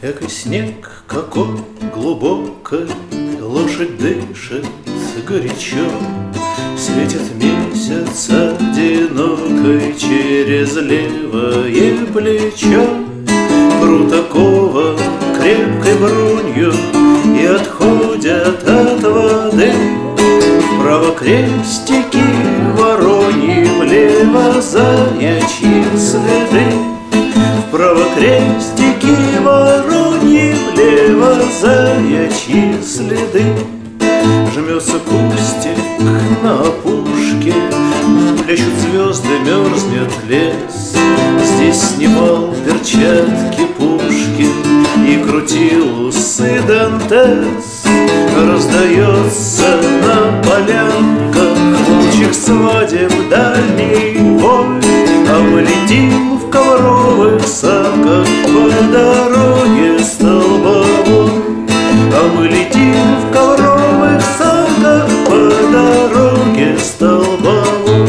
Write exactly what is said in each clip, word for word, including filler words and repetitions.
Эко снег, какой глубокой, лошадь дышит горячо. Светит месяц одинокой через левое плечо. Прут окован крепкой бронью и отходят от воды. Вправо крестики вороньи, влево заячьи следы. Вправо крестики вороньи, влево заячьи следы. Жмется кустик на опушке, плещут звезды, мерзнет лес. Здесь снимал перчатки Пушкин и крутил усы Дантес. Раздается на полянках волчьих свадеб дальний бой, а мы летим в ковровых саках по дороге столбовой. А мы летим в ковровых саках по дороге столбовой.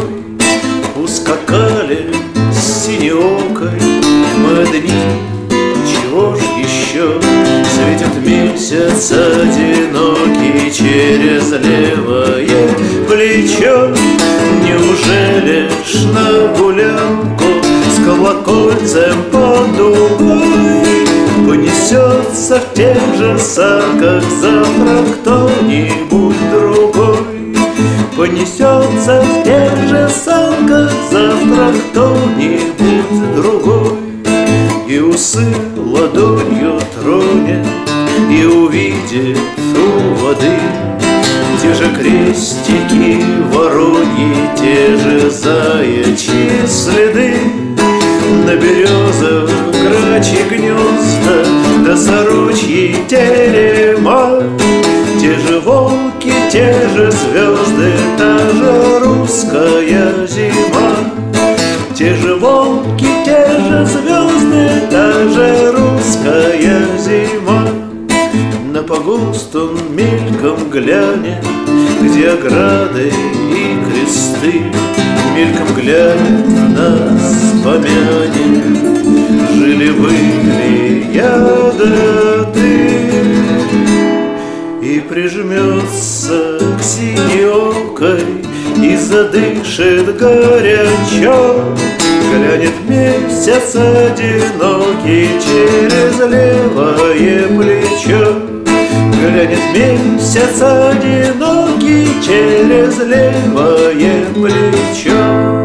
Ускакали с синеокой мы одни, чего ж еще? Светит месяц одинокий через левое плечо. Неужели ж на гулянку с колокольцем под дугой понесется в тех же саках завтра кто-нибудь другой? Понесется в тех же саках завтра кто-нибудь другой. И усы ладонью тронет и увидит у воды те же крестики вороньи, те же заячьи следы. На березах грачьи гнезда да сорочьи терема. Те же волки, те же звезды, та же русская зима. Те же волки, те же звезды, та же русская зима. На погост он мельком глянет, где ограды и кресты. Мельком глянет, нас помянет, жили-были я да ты. И прижмется к синеокой и задышит горячо. Глянет месяц одинокий через левое плечо. Глянет месяц одинокий через левое плечо.